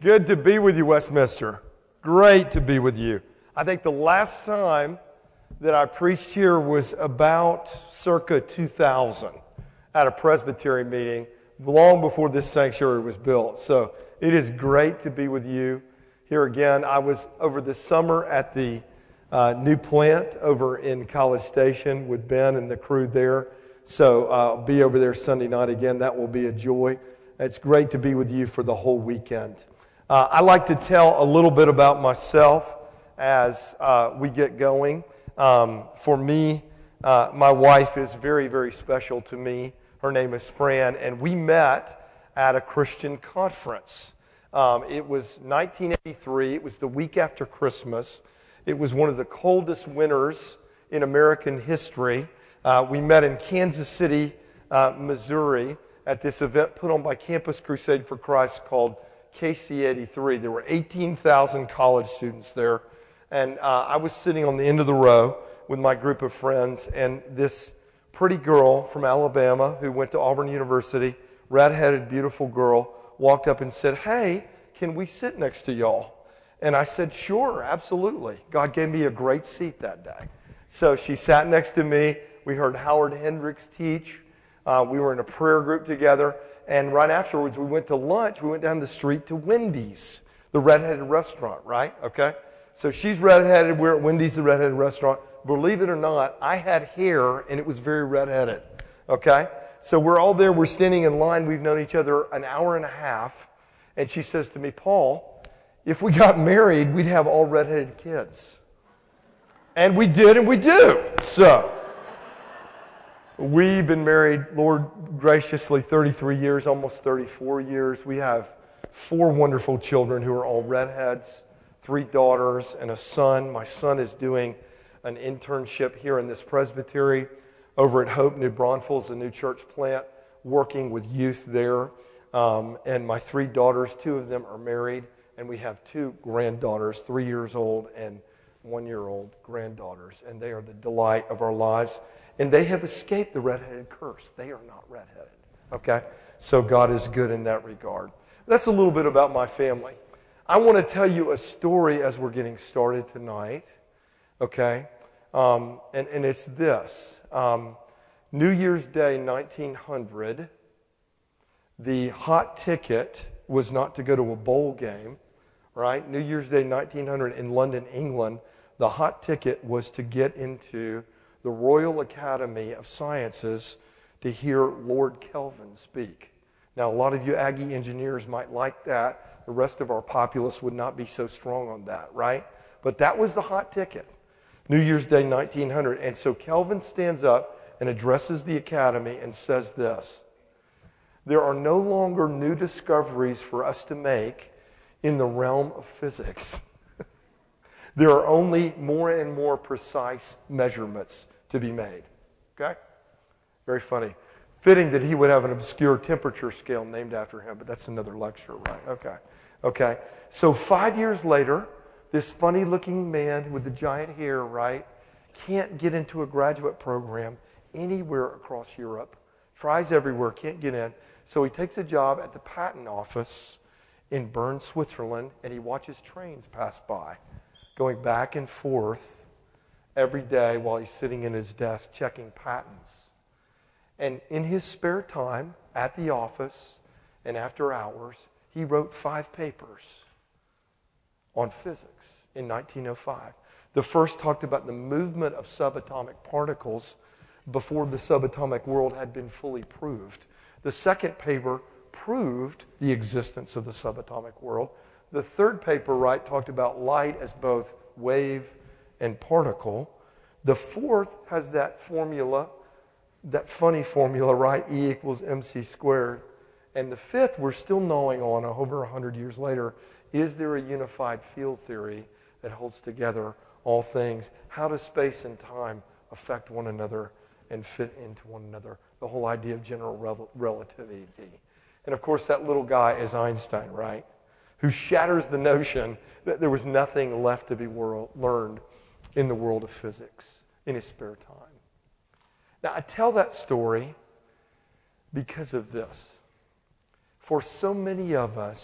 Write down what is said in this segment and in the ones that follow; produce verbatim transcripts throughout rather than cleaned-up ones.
Good to be with you, Westminster. Great to be with you. I think the last time that I preached here was about circa two thousand at a Presbytery meeting, long before this sanctuary was built. So it is great to be with you here again. I was over the summer at the uh, new plant over in College Station with Ben and the crew there. So uh, I'll be over there Sunday night again. That will be a joy. It's great to be with you for the whole weekend. Uh, I like to tell a little bit about myself as uh, we get going. Um, for me, uh, my wife is very, very special to me. Her name is Fran, and we met at a Christian conference. Um, it was nineteen eighty-three. It was the week after Christmas. It was one of the coldest winters in American history. Uh, we met in Kansas City, uh, Missouri, at this event put on by Campus Crusade for Christ called K C eighty-three. There were eighteen thousand college students there, and uh, I was sitting on the end of the row with my group of friends, and this pretty girl from Alabama who went to Auburn University, red-headed, beautiful girl, walked up and said, "Hey, can we sit next to y'all?" And I said, "Sure, absolutely." God gave me a great seat that day. So she sat next to me. We heard Howard Hendricks teach. Uh, we were in a prayer group together. And right afterwards, we went to lunch. We went down the street to Wendy's, the redheaded restaurant, right? Okay? So she's redheaded. We're at Wendy's, the redheaded restaurant. Believe it or not, I had hair, and it was very redheaded. Okay? So we're all there. We're standing in line. We've known each other an hour and a half. And she says to me, "Paul, if we got married, we'd have all redheaded kids." And we did, and we do. So we've been married, Lord graciously, thirty-three years, almost thirty-four years. We have four wonderful children who are all redheads, three daughters and a son. My son is doing an internship here in this presbytery over at Hope, New Braunfels, a new church plant, working with youth there. Um, and my three daughters, two of them are married, and we have two granddaughters, three years old and one-year-old granddaughters, and they are the delight of our lives. And they have escaped the redheaded curse. They are not redheaded, okay? So God is good in that regard. That's a little bit about my family. I want to tell you a story as we're getting started tonight, okay? Um, and, and it's this. Um, New Year's Day, nineteen hundred, the hot ticket was not to go to a bowl game, right? New Year's Day, nineteen hundred, in London, England, the hot ticket was to get into the Royal Academy of Sciences to hear Lord Kelvin speak. Now, a lot of you Aggie engineers might like that. The rest of our populace would not be so strong on that, right? But that was the hot ticket, New Year's Day, nineteen hundred. And so Kelvin stands up and addresses the Academy and says this: "There are no longer new discoveries for us to make in the realm of physics. There are only more and more precise measurements to be made." Okay? Very funny. Fitting that he would have an obscure temperature scale named after him, but that's another lecture, right? Okay. Okay. So five years later, this funny-looking man with the giant hair, right, can't get into a graduate program anywhere across Europe. Tries everywhere, can't get in. So he takes a job at the patent office in Bern, Switzerland, and he watches trains pass by, going back and forth every day while he's sitting in his desk checking patents. And in his spare time at the office and after hours, he wrote five papers on physics in nineteen oh five. The first talked about the movement of subatomic particles before the subatomic world had been fully proved. The second paper proved the existence of the subatomic world. The third paper, right, talked about light as both wave and particle. The fourth has that formula, that funny formula, right, E equals mc squared. And the fifth, we're still gnawing on over one hundred years later. Is there a unified field theory that holds together all things? How does space and time affect one another and fit into one another? The whole idea of general rel- relativity. And of course, that little guy is Einstein, right? Who shatters the notion that there was nothing left to be world, learned in the world of physics in his spare time. Now, I tell that story because of this. For so many of us,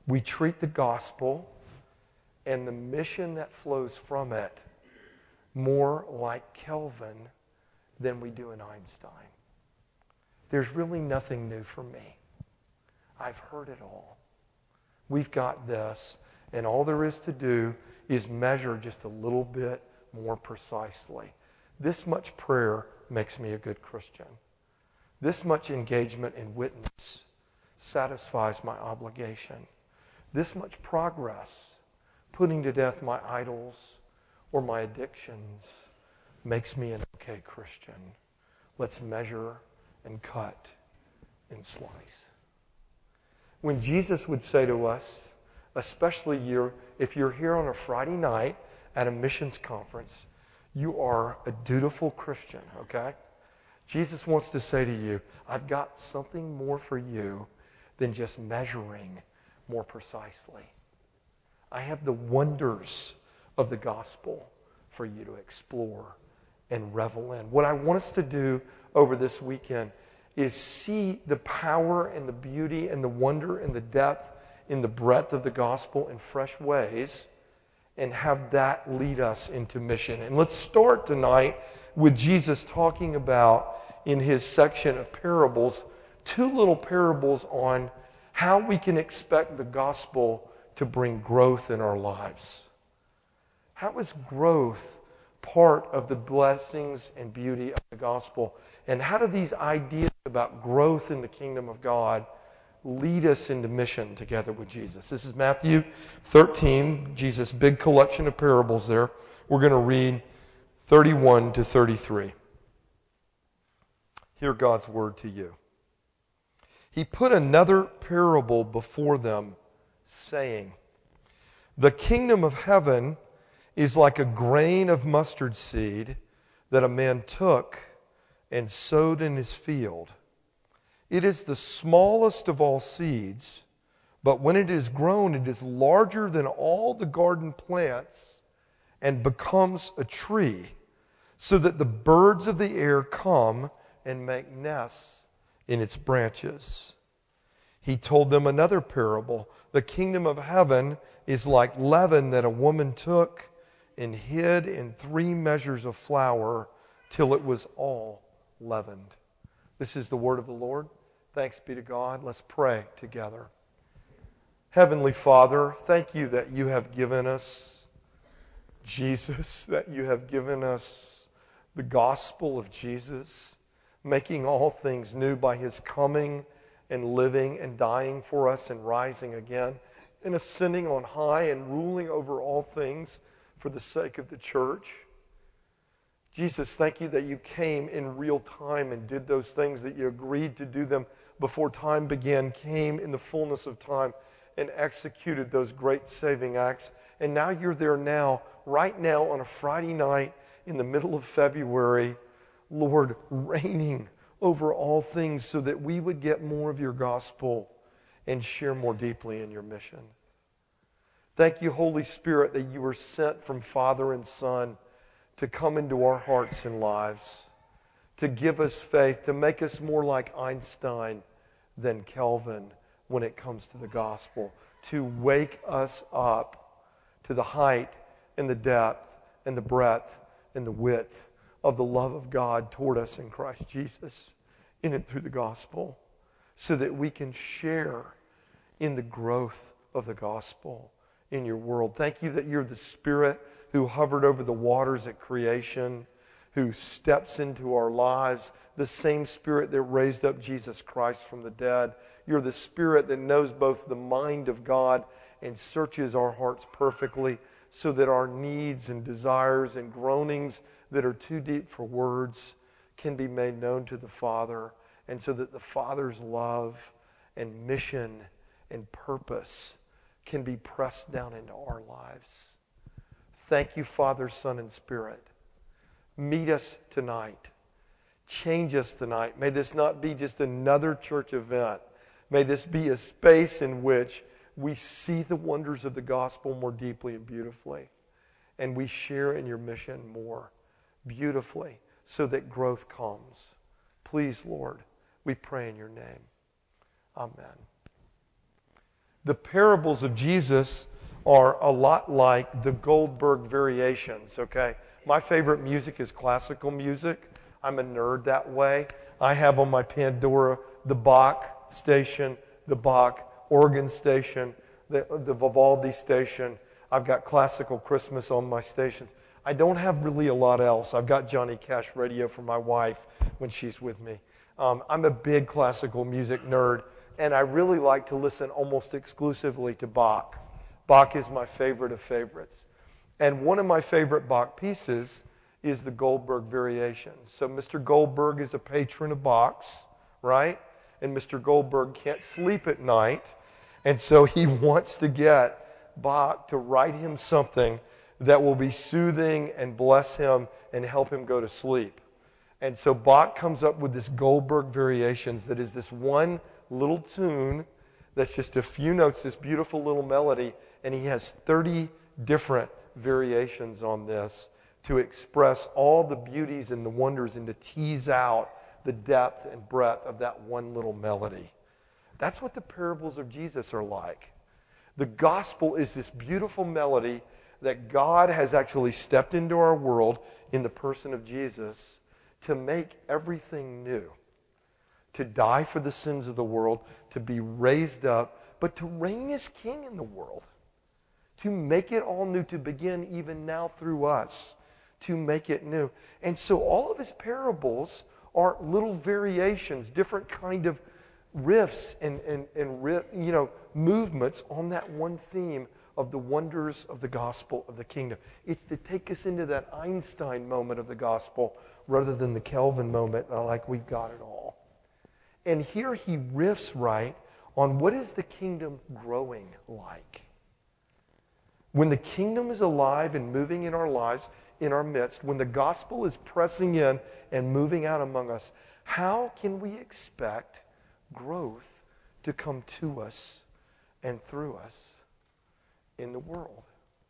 We treat the gospel and the mission that flows from it more like Calvin than we do in Einstein. There's really nothing new for me. I've heard it all. We've got this, and all there is to do is measure just a little bit more precisely. This much prayer makes me a good Christian. This much engagement in witness satisfies my obligation. This much progress, putting to death my idols or my addictions, makes me an okay Christian. Let's measure and cut and slice. When Jesus would say to us, especially you're, if you're here on a Friday night at a missions conference, you are a dutiful Christian, okay? Jesus wants to say to you, I've got something more for you than just measuring more precisely. I have the wonders of the gospel for you to explore and revel in. What I want us to do over this weekend is see the power and the beauty and the wonder and the depth and the breadth of the gospel in fresh ways and have that lead us into mission. And let's start tonight with Jesus talking about, in his section of parables, two little parables on how we can expect the gospel to bring growth in our lives. How is growth part of the blessings and beauty of the gospel? And how do these ideas about growth in the kingdom of God lead us into mission together with Jesus? This is Matthew thirteen, Jesus' big collection of parables there. We're going to read thirty-one to thirty-three. Hear God's word to you. He put another parable before them, saying, the kingdom of heaven is like a grain of mustard seed that a man took and sowed in his field. It is the smallest of all seeds, but when it is grown, it is larger than all the garden plants and becomes a tree, so that the birds of the air come and make nests in its branches. He told them another parable. The kingdom of heaven is like leaven that a woman took and hid in three measures of flour till it was all leavened. This is the word of the Lord. Thanks be to God. Let's pray together. Heavenly Father, thank you that you have given us Jesus, that you have given us the gospel of Jesus, making all things new by his coming and living and dying for us and rising again and ascending on high and ruling over all things for the sake of the church. Jesus, thank you that you came in real time and did those things, that you agreed to do them before time began, came in the fullness of time and executed those great saving acts. And now you're there now, right now on a Friday night in the middle of February, Lord, reigning over all things so that we would get more of your gospel and share more deeply in your mission. Thank you, Holy Spirit, that you were sent from Father and Son to come into our hearts and lives, to give us faith, to make us more like Einstein than Calvin when it comes to the gospel, to wake us up to the height and the depth and the breadth and the width of the love of God toward us in Christ Jesus, in and through the gospel, so that we can share in the growth of the gospel in your world. Thank you that you're the Spirit who hovered over the waters at creation, who steps into our lives, the same Spirit that raised up Jesus Christ from the dead. You're the Spirit that knows both the mind of God and searches our hearts perfectly, so that our needs and desires and groanings that are too deep for words can be made known to the Father, and so that the Father's love and mission and purpose can be pressed down into our lives. Thank you, Father, Son, and Spirit. Meet us tonight. Change us tonight. May this not be just another church event. May this be a space in which we see the wonders of the gospel more deeply and beautifully, and we share in your mission more beautifully so that growth comes. Please, Lord, we pray in your name. Amen. The parables of Jesus are a lot like the Goldberg variations, okay? My favorite music is classical music. I'm a nerd that way. I have on my Pandora the Bach station, the Bach organ station, the, the Vivaldi station. I've got classical Christmas on my stations. I don't have really a lot else. I've got Johnny Cash radio for my wife when she's with me. Um, I'm a big classical music nerd, and I really like to listen almost exclusively to Bach. Bach is my favorite of favorites. And one of my favorite Bach pieces is the Goldberg variations. So Mister Goldberg is a patron of Bach's, right? And Mister Goldberg can't sleep at night, and so he wants to get Bach to write him something that will be soothing and bless him and help him go to sleep. And so Bach comes up with this Goldberg variations that is this one little tune that's just a few notes, this beautiful little melody, and he has thirty different variations on this to express all the beauties and the wonders and to tease out the depth and breadth of that one little melody. That's what the parables of Jesus are like. The gospel is this beautiful melody that God has actually stepped into our world in the person of Jesus to make everything new, to die for the sins of the world, to be raised up, but to reign as king in the world, to make it all new, to begin even now through us, to make it new. And so all of his parables are little variations, different kind of riffs and, and, and you know, movements on that one theme of the wonders of the gospel of the kingdom. It's to take us into that Einstein moment of the gospel rather than the Calvin moment, uh, like we've got it all. And here he riffs right on what is the kingdom growing like. When the kingdom is alive and moving in our lives, in our midst, when the gospel is pressing in and moving out among us, how can we expect growth to come to us and through us in the world?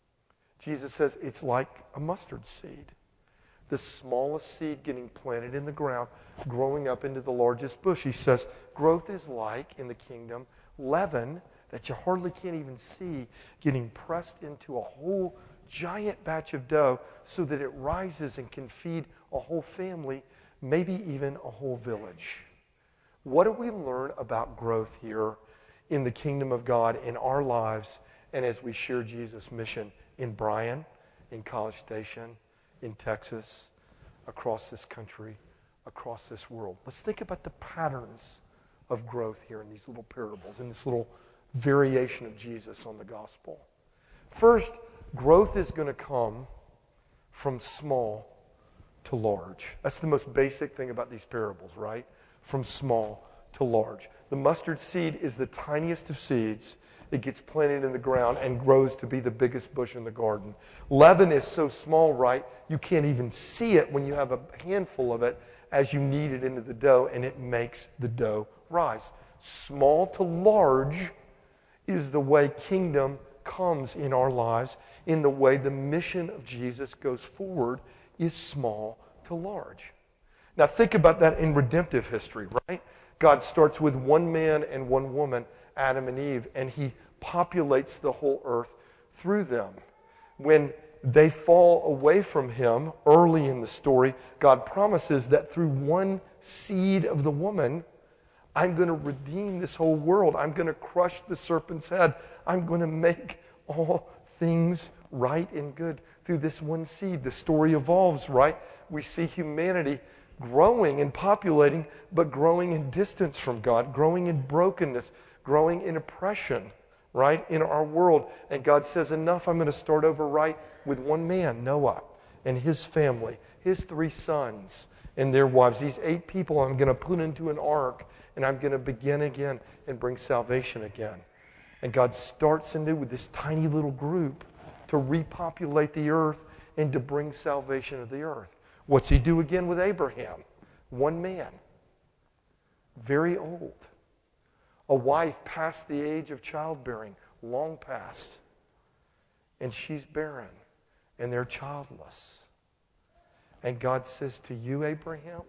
Jesus says it's like a mustard seed. The smallest seed getting planted in the ground, growing up into the largest bush. He says growth is like, in the kingdom, leaven that you hardly can't even see getting pressed into a whole giant batch of dough so that it rises and can feed a whole family, maybe even a whole village. What do we learn about growth here in the kingdom of God in our lives and as we share Jesus' mission in Bryan, in College Station, in Texas, across this country, across this world? Let's think about the patterns of growth here in these little parables, in this little variation of Jesus on the gospel. First, growth is going to come from small to large. That's the most basic thing about these parables, right? From small to large. The mustard seed is the tiniest of seeds. It gets planted in the ground and grows to be the biggest bush in the garden. Leaven is so small, right, you can't even see it when you have a handful of it as you knead it into the dough, and it makes the dough rise. Small to large is the way kingdom comes in our lives, in the way the mission of Jesus goes forward is small to large. Now think about that in redemptive history, right? God starts with one man and one woman, Adam and Eve, and he populates the whole earth through them. When they fall away from him early in the story, God promises that through one seed of the woman, I'm going to redeem this whole world. I'm going to crush the serpent's head. I'm going to make all things right and good through this one seed. The story evolves, right? We see humanity growing and populating, but growing in distance from God, growing in brokenness, growing in oppression, right, in our world. And God says, enough, I'm going to start over right with one man, Noah, and his family, his three sons and their wives. These eight people I'm going to put into an ark, and I'm going to begin again and bring salvation again. And God starts anew with this tiny little group to repopulate the earth and to bring salvation to the earth. What's he do again with Abraham? One man, very old. A wife past the age of childbearing, long past. And she's barren, and they're childless. And God says to you, Abraham,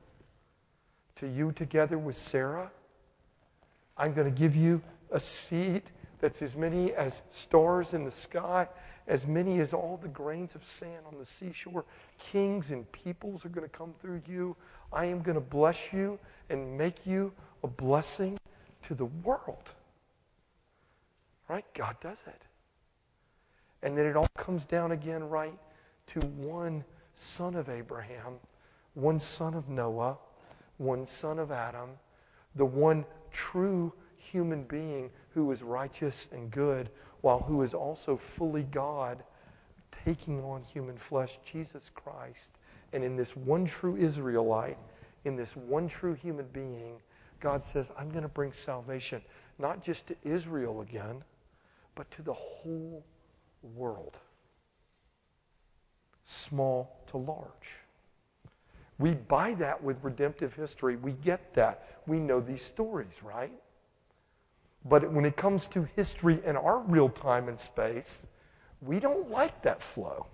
to you together with Sarah, I'm going to give you a seed that's as many as stars in the sky, as many as all the grains of sand on the seashore. Kings and peoples are going to come through you. I am going to bless you and make you a blessing to the world. Right? God does it. And then it all comes down again, right, to one son of Abraham, one son of Noah, one son of Adam, the one true human being who is righteous and good, while who is also fully God, taking on human flesh, Jesus Christ. And in this one true Israelite, in this one true human being, God says, I'm going to bring salvation, not just to Israel again, but to the whole world. Small to large. We buy that with redemptive history. We get that. We know these stories, right? But when it comes to history in our real time and space, we don't like that flow.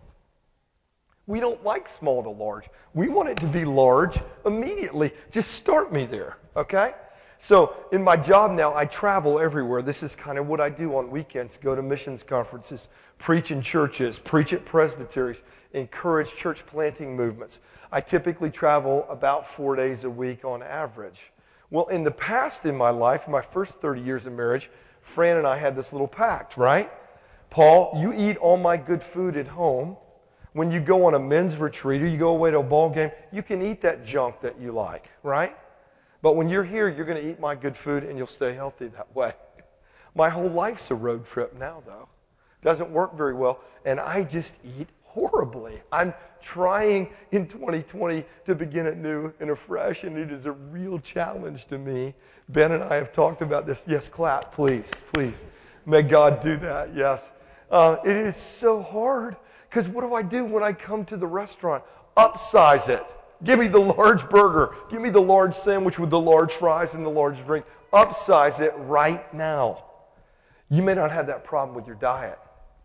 We don't like small to large. We want it to be large immediately. Just start me there, okay? So in my job now, I travel everywhere. This is kind of what I do on weekends. Go to missions conferences, preach in churches, preach at presbyteries, encourage church planting movements. I typically travel about four days a week on average. Well, in the past in my life, my first thirty years of marriage, Fran and I had this little pact, right? Paul, you eat all my good food at home. When you go on a men's retreat or you go away to a ball game, you can eat that junk that you like, right? But when you're here, you're going to eat my good food and you'll stay healthy that way. My whole life's a road trip now, though. Doesn't work very well, and I just eat horribly. I'm trying in twenty twenty to begin it new and afresh, and it is a real challenge to me. Ben and I have talked about this. Yes, clap, please, please. May God do that, yes. Uh, it is so hard, because what do I do when I come to the restaurant? Upsize it. Give me the large burger. Give me the large sandwich with the large fries and the large drink. Upsize it right now. You may not have that problem with your diet,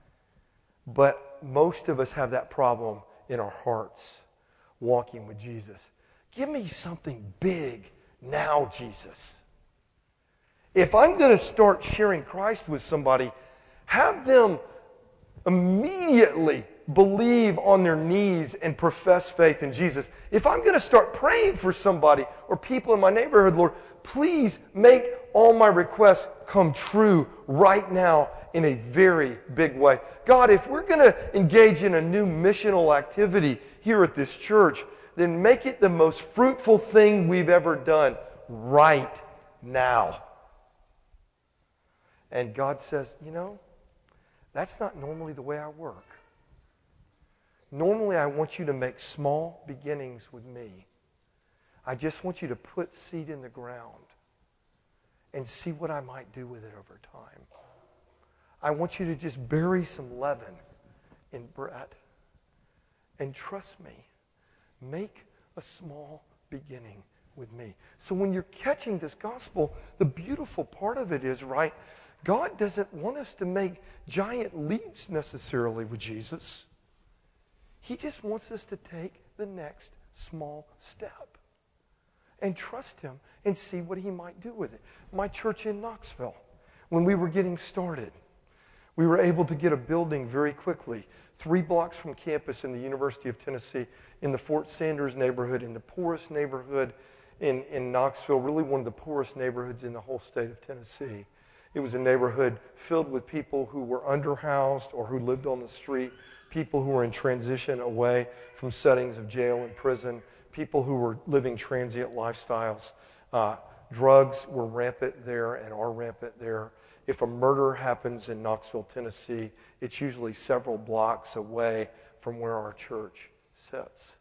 but most of us have that problem in our hearts, walking with Jesus. Give me something big now, Jesus. If I'm going to start sharing Christ with somebody, have them immediately believe on their knees and profess faith in Jesus. If I'm going to start praying for somebody or people in my neighborhood, Lord, please make all my requests come true right now in a very big way. God, if we're going to engage in a new missional activity here at this church, then make it the most fruitful thing we've ever done right now. And God says, you know, that's not normally the way I work. Normally, I want you to make small beginnings with me. I just want you to put seed in the ground and see what I might do with it over time. I want you to just bury some leaven in bread and trust me. Make a small beginning with me. So when you're catching this gospel, the beautiful part of it is, right, God doesn't want us to make giant leaps necessarily with Jesus. He just wants us to take the next small step and trust Him and see what He might do with it. My church in Knoxville, when we were getting started, we were able to get a building very quickly, three blocks from campus in the University of Tennessee, in the Fort Sanders neighborhood, in the poorest neighborhood in, in Knoxville, really one of the poorest neighborhoods in the whole state of Tennessee. It was a neighborhood filled with people who were underhoused or who lived on the street, people who were in transition away from settings of jail and prison, people who were living transient lifestyles. Uh, drugs were rampant there and are rampant there. If a murder happens in Knoxville, Tennessee, it's usually several blocks away from where our church sits.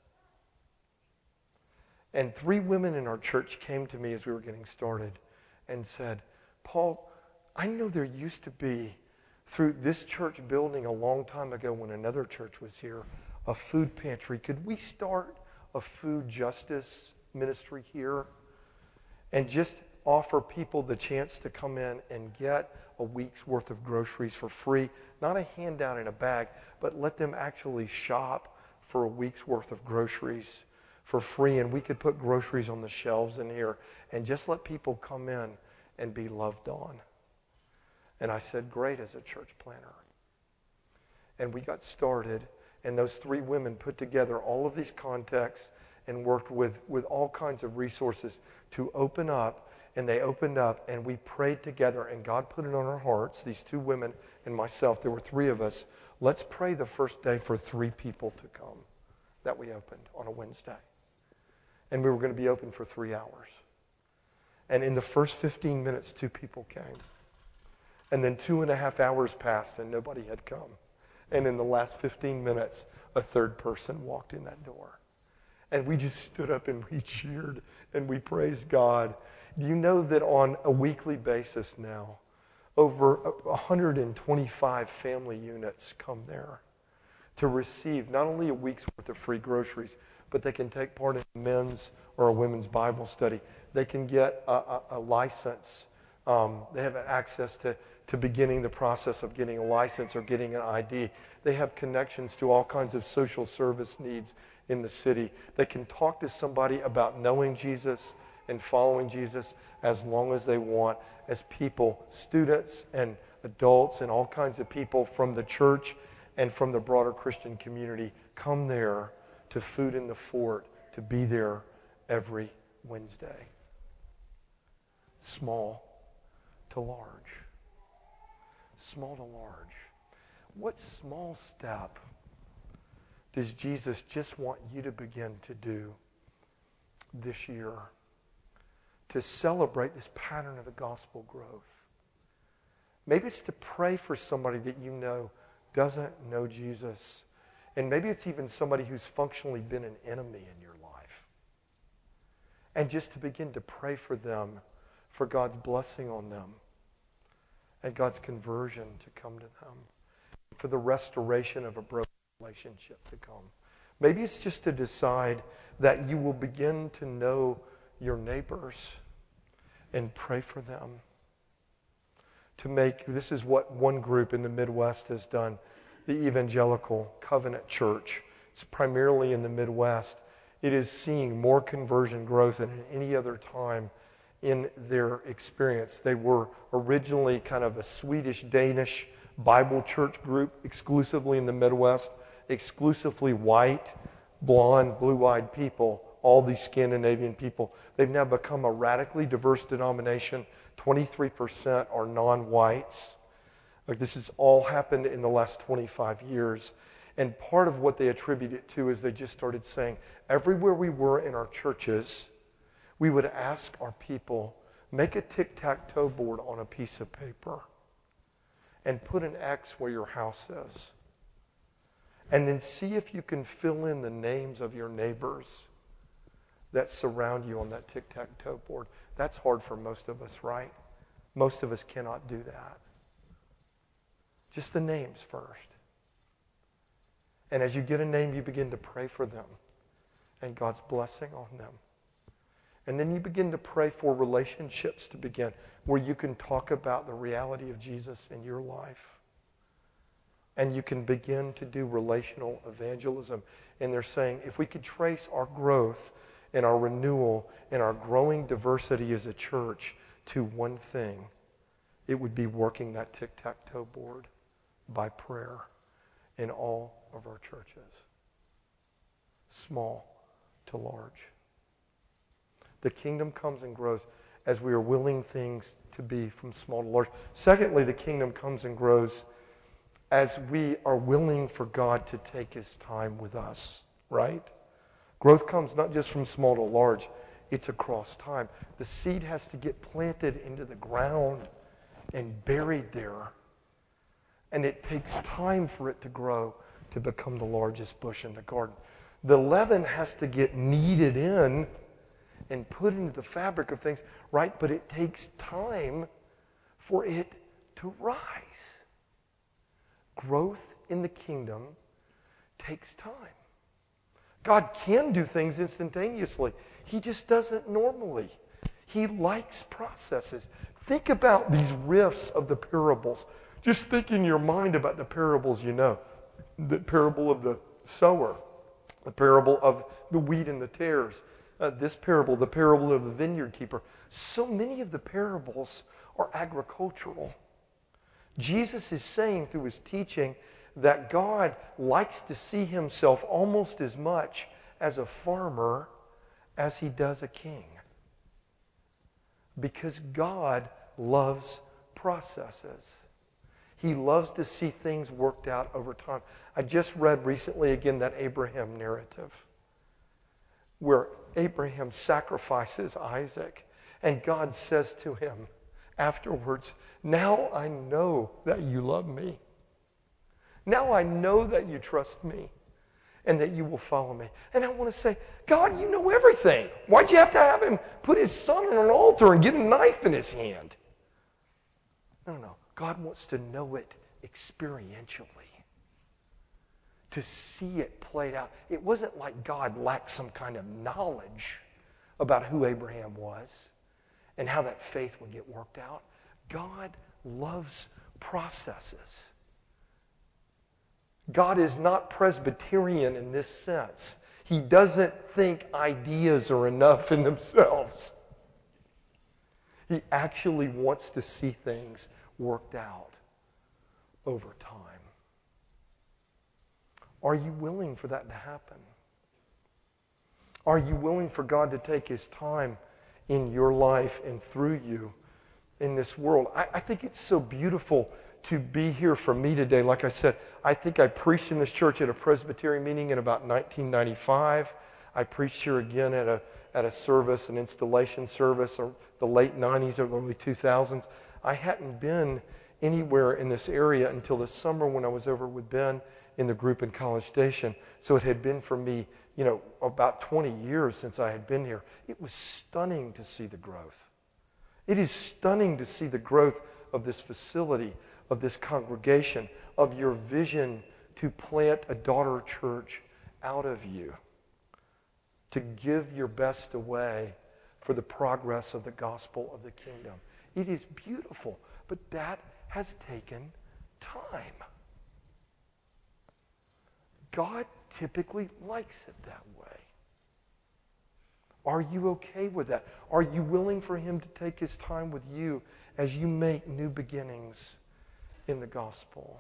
And three women in our church came to me as we were getting started and said, Paul, I know there used to be, through this church building a long time ago when another church was here, a food pantry. Could we start a food justice ministry here and just offer people the chance to come in and get a week's worth of groceries for free? Not a handout in a bag, but let them actually shop for a week's worth of groceries for free. And we could put groceries on the shelves in here and just let people come in and be loved on. And I said, great, as a church planner. And we got started, and those three women put together all of these contexts and worked with, with all kinds of resources to open up. And they opened up, and we prayed together, and God put it on our hearts, these two women and myself, there were three of us. Let's pray the first day for three people to come that we opened on a Wednesday. And we were going to be open for three hours. And in the first fifteen minutes, two people came. And then two and a half hours passed, and nobody had come. And in the last fifteen minutes, a third person walked in that door. And we just stood up and we cheered and we praised God. Do you know that on a weekly basis now, over one hundred twenty-five family units come there to receive not only a week's worth of free groceries, but they can take part in a men's or a women's Bible study. They can get a, a, a license. Um, they have access to, to beginning the process of getting a license or getting an I D. They have connections to all kinds of social service needs in the city. They can talk to somebody about knowing Jesus and following Jesus as long as they want, as people, students and adults and all kinds of people from the church and from the broader Christian community come there to Food in the Fort, to be there every Wednesday. Small to large. Small to large. What small step does Jesus just want you to begin to do this year to celebrate this pattern of the gospel growth? Maybe it's to pray for somebody that you know doesn't know Jesus. And maybe it's even somebody who's functionally been an enemy in your life. And just to begin to pray for them, for God's blessing on them, and God's conversion to come to them, for the restoration of a broken relationship to come. Maybe it's just to decide that you will begin to know your neighbors and pray for them. To make, this is what one group in the Midwest has done, the Evangelical Covenant Church. It's primarily in the Midwest. It is seeing more conversion growth than at any other time in their experience. They were originally kind of a Swedish-Danish Bible church group exclusively in the Midwest, exclusively white, blonde, blue-eyed people, all these Scandinavian people. They've now become a radically diverse denomination. twenty-three percent are non-whites. Like, this has all happened in the last twenty-five years. And part of what they attribute it to is they just started saying, everywhere we were in our churches, we would ask our people, make a tic-tac-toe board on a piece of paper and put an X where your house is. And then see if you can fill in the names of your neighbors that surround you on that tic-tac-toe board. That's hard for most of us, right? Most of us cannot do that. Just the names first. And as you get a name, you begin to pray for them and God's blessing on them. And then you begin to pray for relationships to begin, where you can talk about the reality of Jesus in your life. And you can begin to do relational evangelism. And they're saying, if we could trace our growth and our renewal and our growing diversity as a church to one thing, it would be working that tic-tac-toe board by prayer in all of our churches. Small to large. The kingdom comes and grows as we are willing things to be from small to large. Secondly, the kingdom comes and grows as we are willing for God to take his time with us, right? Growth comes not just from small to large, it's across time. The seed has to get planted into the ground and buried there. And it takes time for it to grow to become the largest bush in the garden. The leaven has to get kneaded in and put into the fabric of things, right? But it takes time for it to rise. Growth in the kingdom takes time. God can do things instantaneously. He just doesn't normally. He likes processes. Think about these riffs of the parables. Just think in your mind about the parables you know. The parable of the sower, the parable of the wheat and the tares, uh, this parable, the parable of the vineyard keeper. So many of the parables are agricultural. Jesus is saying through his teaching that God likes to see himself almost as much as a farmer as he does a king. Because God loves processes. He loves to see things worked out over time. I just read recently again that Abraham narrative where Abraham sacrifices Isaac and God says to him afterwards, now I know that you love me. Now I know that you trust me and that you will follow me. And I want to say, God, you know everything. Why'd you have to have him put his son on an altar and get a knife in his hand? No, no. God wants to know it experientially. To see it played out. It wasn't like God lacked some kind of knowledge about who Abraham was and how that faith would get worked out. God loves processes. God is not Presbyterian in this sense. He doesn't think ideas are enough in themselves. He actually wants to see things worked out over time. Are you willing for that to happen? Are you willing for God to take his time in your life and through you in this world? I, I think it's so beautiful to be here for me today. Like I said, I think I preached in this church at a Presbyterian meeting in about nineteen ninety-five. I preached here again at a at a service, an installation service, or the late nineties or early two thousands. I hadn't been anywhere in this area until the summer when I was over with Ben in the group in College Station. So it had been for me, you know, about twenty years since I had been here. It was stunning to see the growth. It is stunning to see the growth of this facility, of this congregation, of your vision to plant a daughter church out of you, to give your best away for the progress of the gospel of the kingdom. It is beautiful, but that has taken time. God typically likes it that way. Are you okay with that? Are you willing for him to take his time with you as you make new beginnings in the gospel?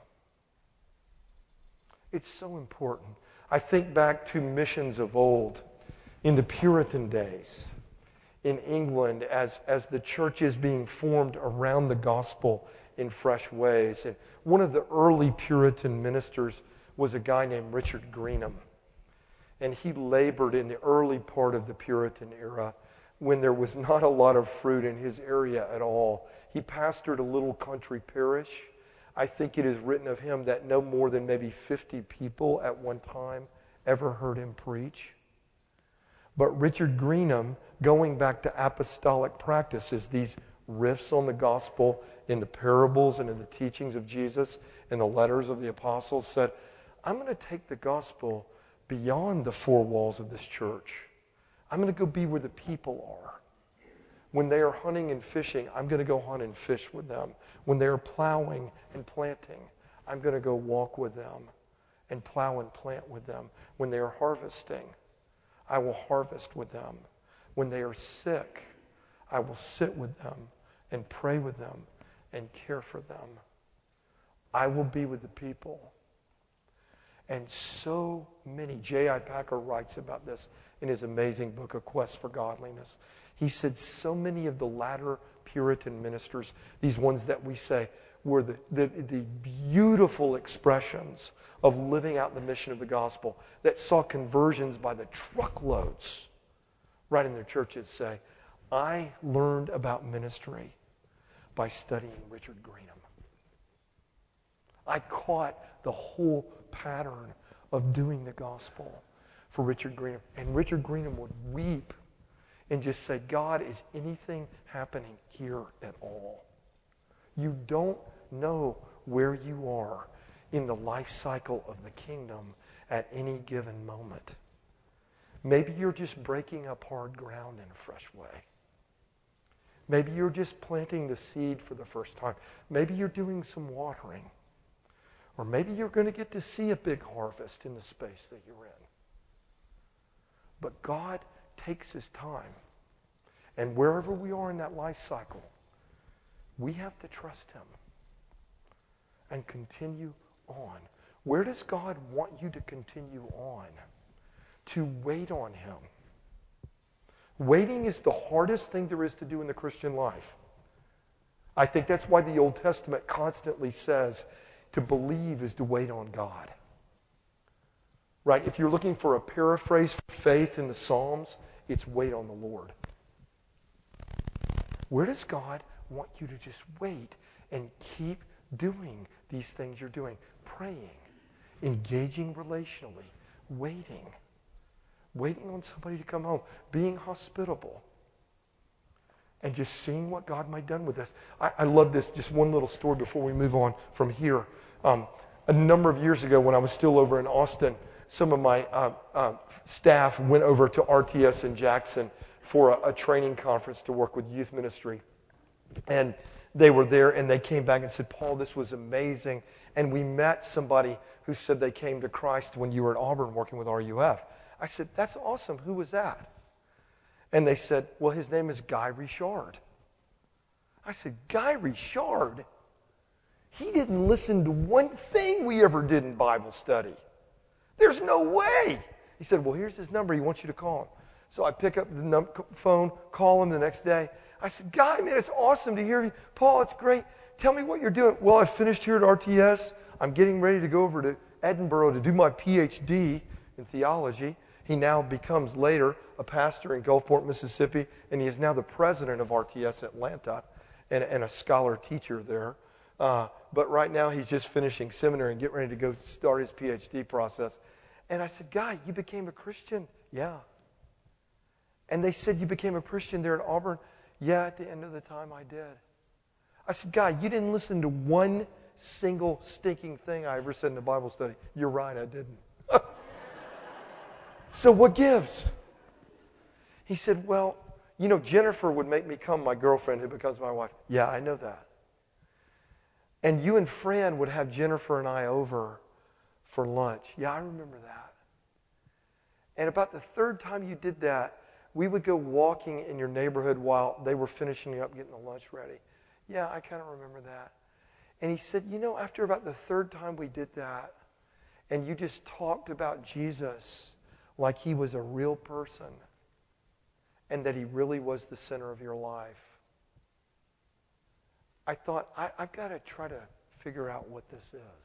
It's so important. I think back to missions of old in the Puritan days in England as, as the church is being formed around the gospel in fresh ways. And one of the early Puritan ministers was a guy named Richard Greenham. And he labored in the early part of the Puritan era when there was not a lot of fruit in his area at all. He pastored a little country parish. I think it is written of him that no more than maybe fifty people at one time ever heard him preach. But Richard Greenham, going back to apostolic practices, these riffs on the gospel in the parables and in the teachings of Jesus and the letters of the apostles, said, I'm going to take the gospel beyond the four walls of this church. I'm going to go be where the people are. When they are hunting and fishing, I'm going to go hunt and fish with them. When they are plowing and planting, I'm going to go walk with them and plow and plant with them. When they are harvesting, I will harvest with them. When they are sick, I will sit with them and pray with them and care for them. I will be with the people. And so many, J I Packer writes about this in his amazing book, A Quest for Godliness. He said so many of the latter Puritan ministers, these ones that we say were the, the, the beautiful expressions of living out the mission of the gospel, that saw conversions by the truckloads right in their churches, say, I learned about ministry by studying Richard Greenham. I caught the whole pattern of doing the gospel for Richard Greenham. And Richard Greenham would weep and just say, God, is anything happening here at all? You don't know where you are in the life cycle of the kingdom at any given moment. Maybe you're just breaking up hard ground in a fresh way. Maybe you're just planting the seed for the first time. Maybe you're doing some watering. Or maybe you're going to get to see a big harvest in the space that you're in. But God takes his time. And wherever we are in that life cycle, we have to trust him. and continue on. Where does God want you to continue on? To wait on him. Waiting is the hardest thing there is to do in the Christian life. I think that's why the Old Testament constantly says to believe is to wait on God. Right? If you're looking for a paraphrase for faith in the Psalms, it's wait on the Lord. Where does God want you to just wait and keep doing these things you're doing? Praying, engaging relationally, waiting. Waiting on somebody to come home, being hospitable, and just seeing what God might have done with us. I, I love this, just one little story before we move on from here. Um, a number of years ago when I was still over in Austin, some of my uh, uh, staff went over to R T S in Jackson for a, a training conference to work with youth ministry. And they were there and they came back and said, Paul, this was amazing. And we met somebody who said they came to Christ when you were at Auburn working with R U F. I said, that's awesome. Who was that? And they said, well, his name is Guy Richard. I said, Guy Richard? He didn't listen to one thing we ever did in Bible study. There's no way. He said, well, here's his number. He wants you to call him. So I pick up the num- phone, call him the next day. I said, Guy, man, it's awesome to hear you. Paul, it's great. Tell me what you're doing. Well, I finished here at R T S. I'm getting ready to go over to Edinburgh to do my P H D in theology. He now becomes later a pastor in Gulfport, Mississippi, and he is now the president of R T S Atlanta and, and a scholar teacher there. Uh, but right now he's just finishing seminary and getting ready to go start his P H D process. And I said, Guy, you became a Christian? Yeah. And they said, you became a Christian there at Auburn? Yeah, at the end of the time I did. I said, Guy, you didn't listen to one single stinking thing I ever said in the Bible study. You're right, I didn't. So what gives? He said, well, you know, Jennifer would make me come my girlfriend who becomes my wife. Yeah, I know that. And you and Fran would have Jennifer and I over for lunch. Yeah, I remember that. And about the third time you did that, we would go walking in your neighborhood while they were finishing up getting the lunch ready. Yeah, I kind of remember that. And he said, you know, after about the third time we did that, and you just talked about Jesus like he was a real person and that he really was the center of your life, I thought, I, I've got to try to figure out what this is.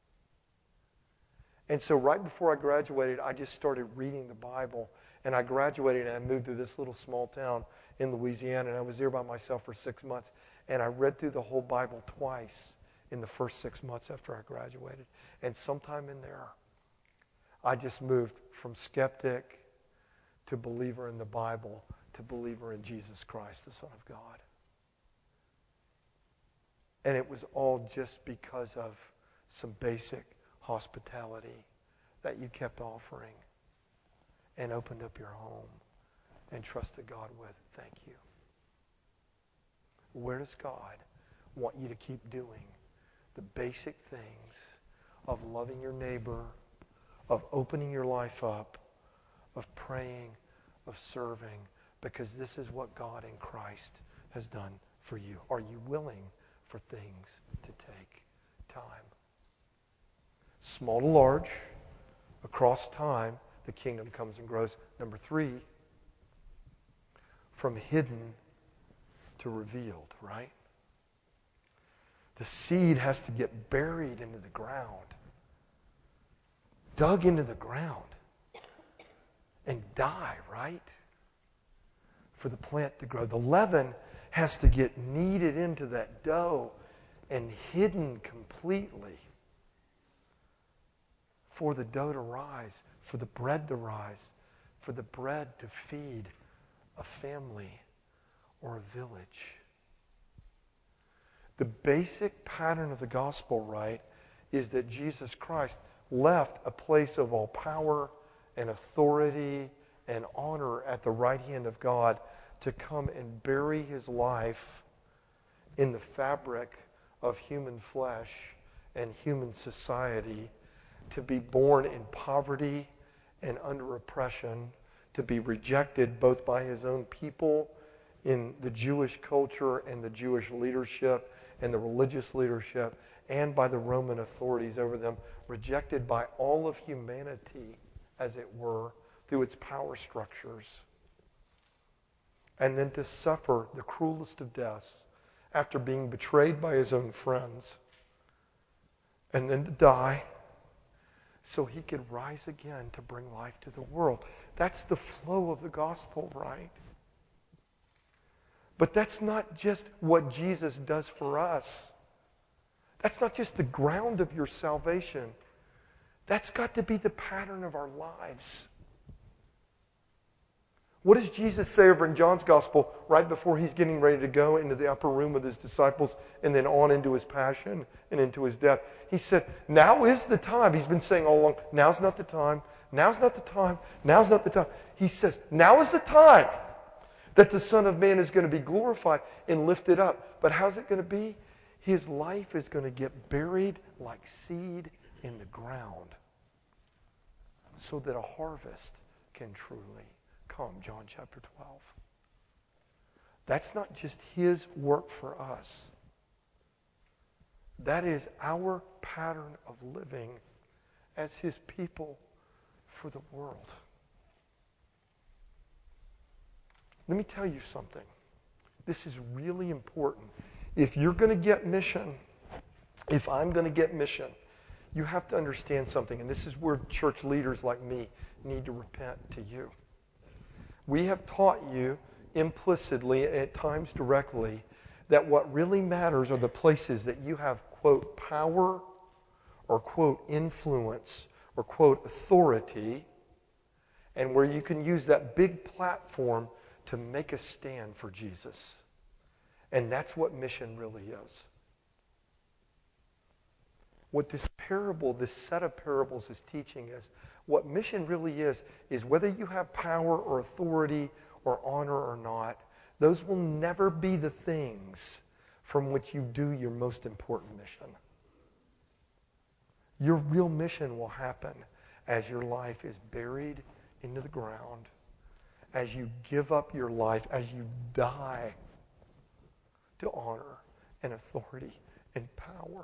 And so right before I graduated, I just started reading the Bible. And I graduated and I moved to this little small town in Louisiana. And I was there by myself for six months. And I read through the whole Bible twice in the first six months after I graduated. And sometime in there, I just moved from skeptic to believer in the Bible to believer in Jesus Christ, the Son of God. And it was all just because of some basic hospitality that you kept offering and opened up your home and trusted God with. Thank you. Where does God want you to keep doing the basic things of loving your neighbor, of opening your life up, of praying, of serving, because this is what God in Christ has done for you. Are you willing for things to take time? Small to large, across time, the kingdom comes and grows. Number three, from hidden to revealed, right? The seed has to get buried into the ground, dug into the ground, and die, right? For the plant to grow. The leaven has to get kneaded into that dough and hidden completely for the dough to rise, for the bread to rise, for the bread to feed a family or a village. The basic pattern of the gospel, right, is that Jesus Christ left a place of all power and authority and honor at the right hand of God to come and bury his life in the fabric of human flesh and human society, to be born in poverty and under oppression, to be rejected both by his own people in the Jewish culture and the Jewish leadership and the religious leadership, and by the Roman authorities over them, rejected by all of humanity, as it were, through its power structures. And then to suffer the cruelest of deaths after being betrayed by his own friends. And then to die so he could rise again to bring life to the world. That's the flow of the gospel, right? But that's not just what Jesus does for us. That's not just the ground of your salvation. That's got to be the pattern of our lives. What does Jesus say over in John's gospel right before he's getting ready to go into the upper room with his disciples and then on into his passion and into his death? He said, now is the time. He's been saying all along, now's not the time, now's not the time, now's not the time. He says, now is the time that the Son of Man is going to be glorified and lifted up. But how's it going to be? His life is going to get buried like seed in the ground so that a harvest can truly come. John chapter twelve. That's not just his work for us. That is our pattern of living as his people for the world. Let me tell you something. This is really important. If you're going to get mission, if I'm going to get mission, you have to understand something. And this is where church leaders like me need to repent to you. We have taught you implicitly, and at times directly, that what really matters are the places that you have, quote, power or, quote, influence or, quote, authority, and where you can use that big platform to make a stand for Jesus. And that's what mission really is. What this parable, this set of parables is teaching us, what mission really is, is whether you have power or authority or honor or not, those will never be the things from which you do your most important mission. Your real mission will happen as your life is buried into the ground, as you give up your life, as you die to honor and authority and power,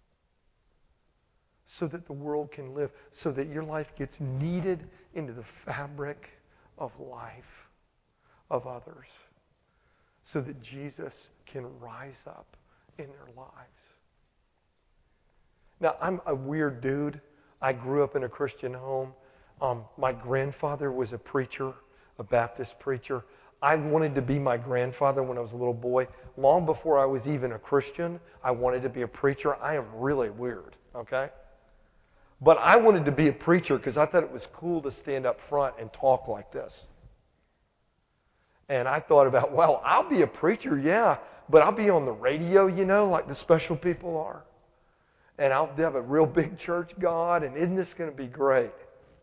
so that the world can live, so that your life gets kneaded into the fabric of life of others, so that Jesus can rise up in their lives. Now, I'm a weird dude. I grew up in a Christian home. Um, my grandfather was a preacher, a Baptist preacher. I wanted to be my grandfather when I was a little boy. Long before I was even a Christian, I wanted to be a preacher. I am really weird, okay? But I wanted to be a preacher because I thought it was cool to stand up front and talk like this. And I thought about, well, I'll be a preacher, yeah, but I'll be on the radio, you know, like the special people are. And I'll have a real big church, God, and isn't this going to be great?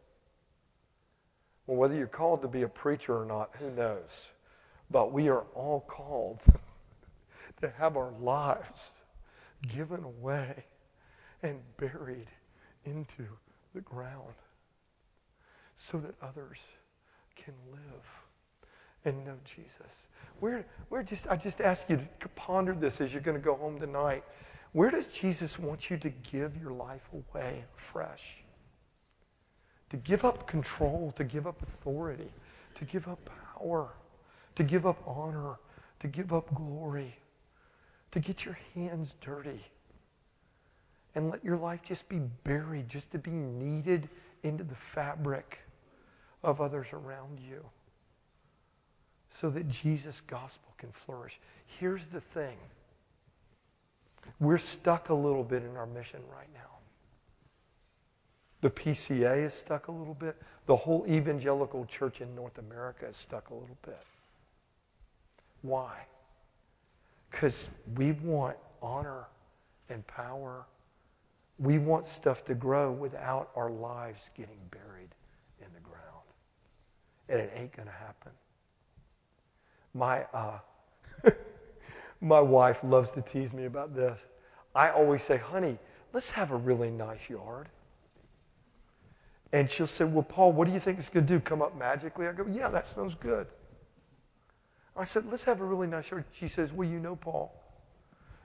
Well, whether you're called to be a preacher or not, who knows? But we are all called to have our lives given away and buried into the ground so that others can live and know Jesus. Where, where just I just ask you to ponder this as you're going to go home tonight. Where does Jesus want you to give your life away fresh? To give up control, to give up authority, to give up power, to give up honor, to give up glory, to get your hands dirty and let your life just be buried, just to be kneaded into the fabric of others around you so that Jesus' gospel can flourish. Here's the thing. We're stuck a little bit in our mission right now. The P C A is stuck a little bit. The whole evangelical church in North America is stuck a little bit. Why? Because we want honor and power. We want stuff to grow without our lives getting buried in the ground. And it ain't going to happen. My, uh, my wife loves to tease me about this. I always say, honey, let's have a really nice yard. And she'll say, well, Paul, what do you think it's going to do? Come up magically? I go, yeah, that sounds good. I said, let's have a really nice yard. She says, well, you know, Paul,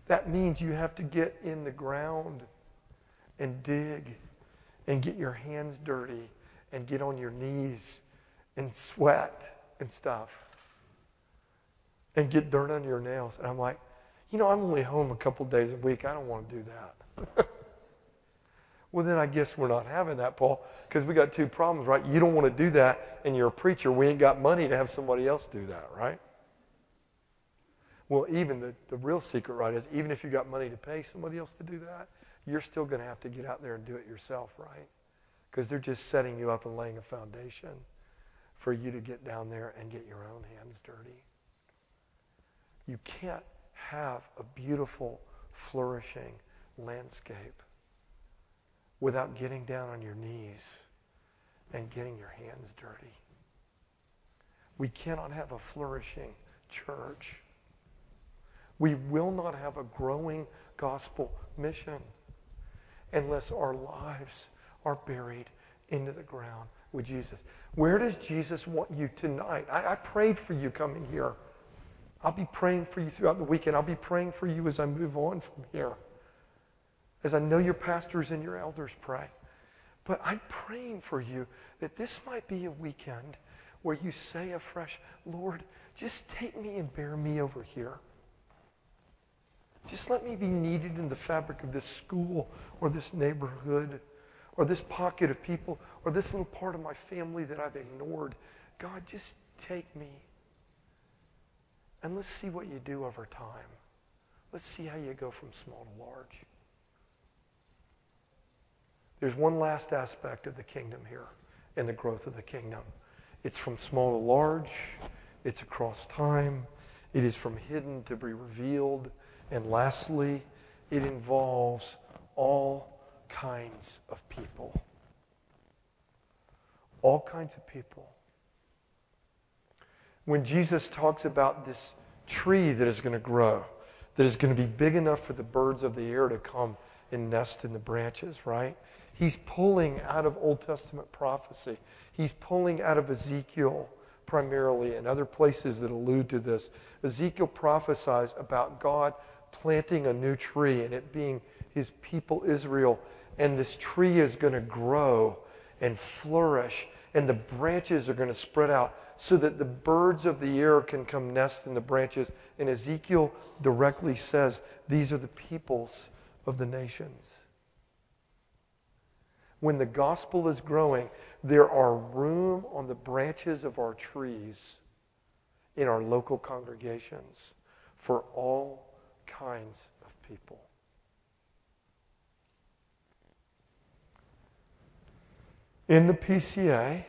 That means you have to get in the ground and dig and get your hands dirty and get on your knees and sweat and stuff and get dirt under your nails. And I'm like, you know, I'm only home a couple days a week. I don't want to do that. Well, then I guess we're not having that, Paul, because we got two problems, right? You don't want to do that, and you're a preacher. We ain't got money to have somebody else do that, right? Well, even the, the real secret, right, is even if you got money to pay somebody else to do that, you're still going to have to get out there and do it yourself, right? Because they're just setting you up and laying a foundation for you to get down there and get your own hands dirty. You can't have a beautiful, flourishing landscape without getting down on your knees and getting your hands dirty. We cannot have a flourishing church. We will not have a growing gospel mission unless our lives are buried into the ground with Jesus. Where does Jesus want you tonight? I, I prayed for you coming here. I'll be praying for you throughout the weekend. I'll be praying for you as I move on from here. As I know your pastors and your elders pray. But I'm praying for you that this might be a weekend where you say afresh, Lord, just take me and bear me over here. Just let me be needed in the fabric of this school or this neighborhood or this pocket of people or this little part of my family that I've ignored. God, just take me. And let's see what you do over time. Let's see how you go from small to large. There's one last aspect of the kingdom here and the growth of the kingdom. It's from small to large. It's across time. It is from hidden to be revealed. And lastly, it involves all kinds of people. All kinds of people. When Jesus talks about this tree that is going to grow, that is going to be big enough for the birds of the air to come and nest in the branches, right? He's pulling out of Old Testament prophecy. He's pulling out of Ezekiel primarily and other places that allude to this. Ezekiel prophesies about God planting a new tree and it being his people Israel. And this tree is going to grow and flourish and the branches are going to spread out so that the birds of the air can come nest in the branches. And Ezekiel directly says, these are the peoples of the nations. When the gospel is growing, there are room on the branches of our trees in our local congregations for all kinds of people. In the P C A,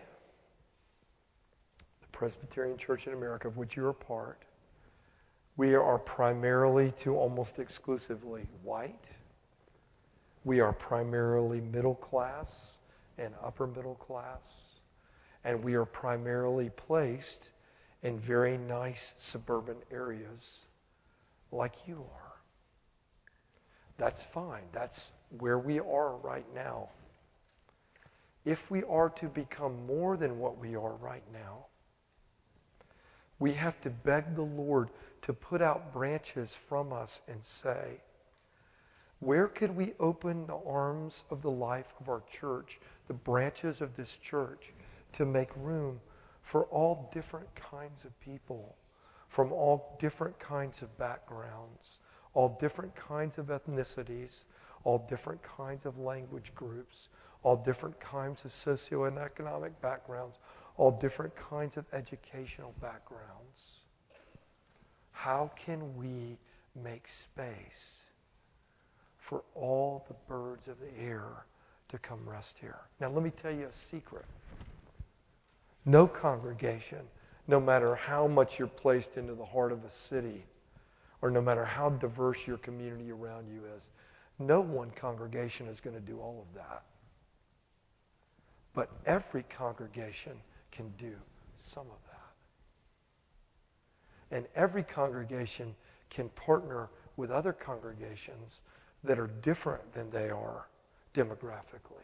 the Presbyterian Church in America, of which you're a part, we are primarily to almost exclusively white. We are primarily middle class and upper middle class. And we are primarily placed in very nice suburban areas like you are. That's fine. That's where we are right now. If we are to become more than what we are right now, we have to beg the Lord to put out branches from us and say, where could we open the arms of the life of our church, the branches of this church, to make room for all different kinds of people, from all different kinds of backgrounds, all different kinds of ethnicities, all different kinds of language groups, all different kinds of socioeconomic backgrounds, all different kinds of educational backgrounds? How can we make space for all the birds of the air to come rest here? Now let me tell you a secret. No congregation, no matter how much you're placed into the heart of a city, or no matter how diverse your community around you is, no one congregation is going to do all of that. But every congregation can do some of that. And every congregation can partner with other congregations that are different than they are demographically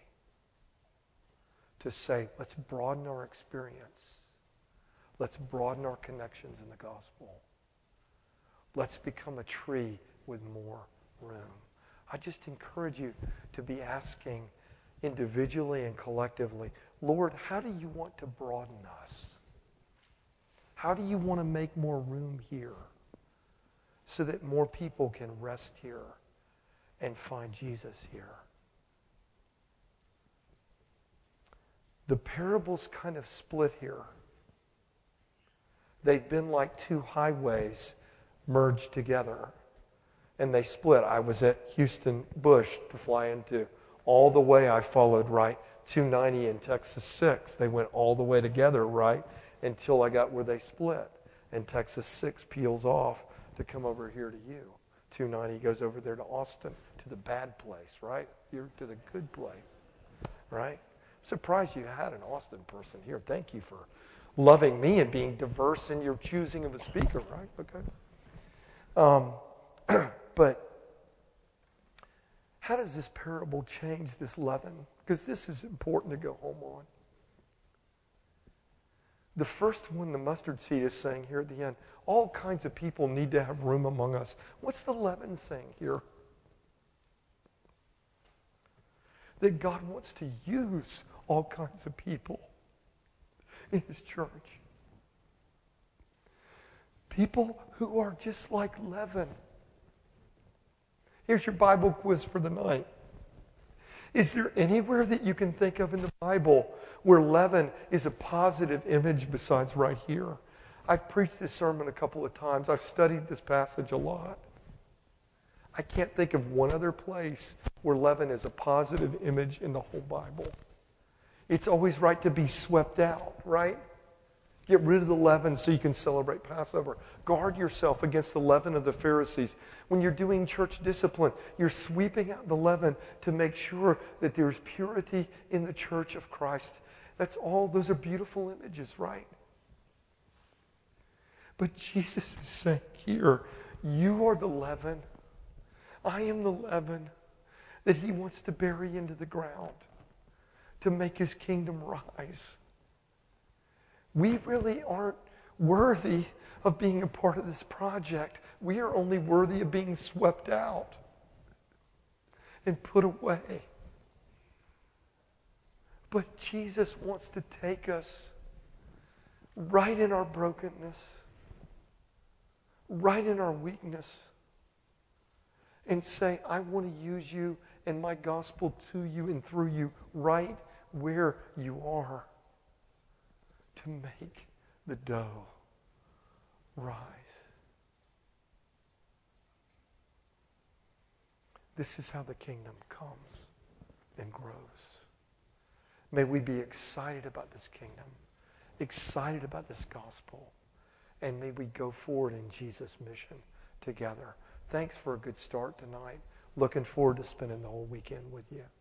to say, let's broaden our experience. Let's broaden our connections in the gospel. Let's become a tree with more room. I just encourage you to be asking individually and collectively, Lord, how do you want to broaden us? How do you want to make more room here so that more people can rest here and find Jesus here? The parables kind of split here. They've been like two highways merged together. And they split. I was at Houston Bush to fly into. All the way I followed right. two ninety in Texas six. They went all the way together, right? Until I got where they split. And Texas six peels off to come over here to you. two ninety goes over there to Austin, to the bad place, right? You're to the good place, right? I'm surprised you had an Austin person here. Thank you for loving me and being diverse in your choosing of a speaker, right? Okay. Um, but how does this parable change this leaven? Because this is important to go home on. The first one, the mustard seed, is saying here at the end, all kinds of people need to have room among us. What's the leaven saying here? That God wants to use all kinds of people in His church. People who are just like leaven. Here's your Bible quiz for the night. Is there anywhere that you can think of in the Bible where leaven is a positive image besides right here? I've preached this sermon a couple of times. I've studied this passage a lot. I can't think of one other place where leaven is a positive image in the whole Bible. It's always right to be swept out, right? Get rid of the leaven so you can celebrate Passover. Guard yourself against the leaven of the Pharisees. When you're doing church discipline, you're sweeping out the leaven to make sure that there's purity in the church of Christ. That's all. Those are beautiful images, right? But Jesus is saying here, you are the leaven. I am the leaven that He wants to bury into the ground to make His kingdom rise. We really aren't worthy of being a part of this project. We are only worthy of being swept out and put away. But Jesus wants to take us right in our brokenness, right in our weakness, and say, I want to use you and my gospel to you and through you right where you are to make the dough rise. This is how the kingdom comes and grows. May we be excited about this kingdom, excited about this gospel, and may we go forward in Jesus' mission together. Thanks for a good start tonight. Looking forward to spending the whole weekend with you.